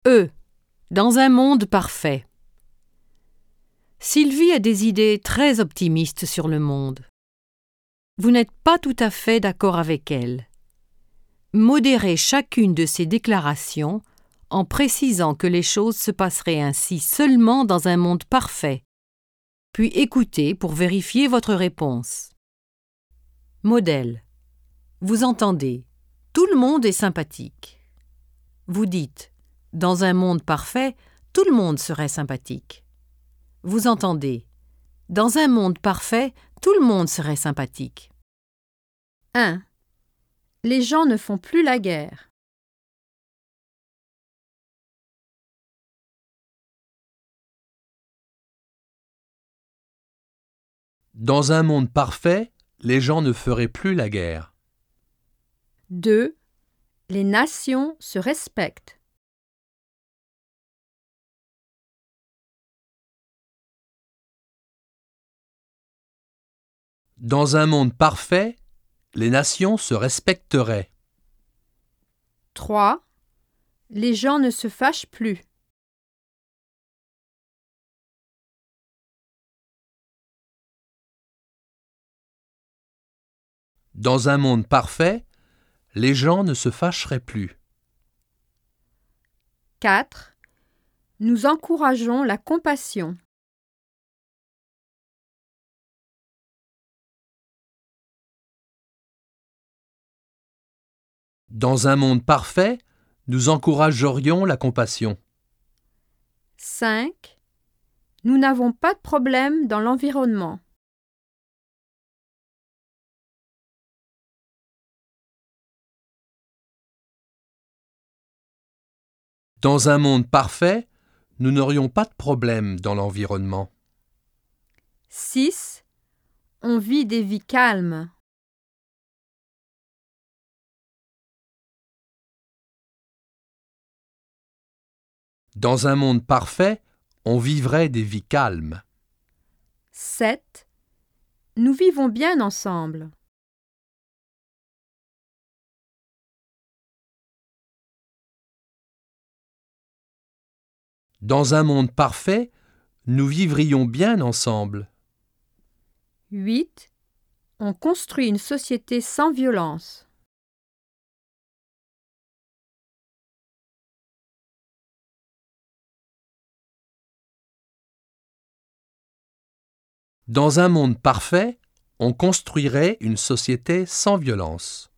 E. Dans un monde parfait. Sylvie a des idées très optimistes sur le monde. Vous n'êtes pas tout à fait d'accord avec elle. Modérez chacune de ces déclarations en précisant que les choses se passeraient ainsi seulement dans un monde parfait, puis écoutez pour vérifier votre réponse. Modèle. Vous entendez « Tout le monde est sympathique ». Vous dites « Dans un monde parfait, tout le monde serait sympathique ». Vous entendez « Dans un monde parfait, tout le monde serait sympathique ». 1. Les gens ne font plus la guerre. Dans un monde parfait, les gens ne feraient plus la guerre. 2. Les nations se respectent. Dans un monde parfait, les nations se respecteraient. 3. Les gens ne se fâchent plus. Dans un monde parfait, les gens ne se fâcheraient plus. 4. Nous encourageons la compassion. Dans un monde parfait, nous encouragerions la compassion. 5. Nous n'avons pas de problème dans l'environnement. Dans un monde parfait, nous n'aurions pas de problème dans l'environnement. 6. On vit des vies calmes. Dans un monde parfait, on vivrait des vies calmes. 7. Nous vivons bien ensemble. Dans un monde parfait, nous vivrions bien ensemble. 8. On construit une société sans violence. Dans un monde parfait, on construirait une société sans violence.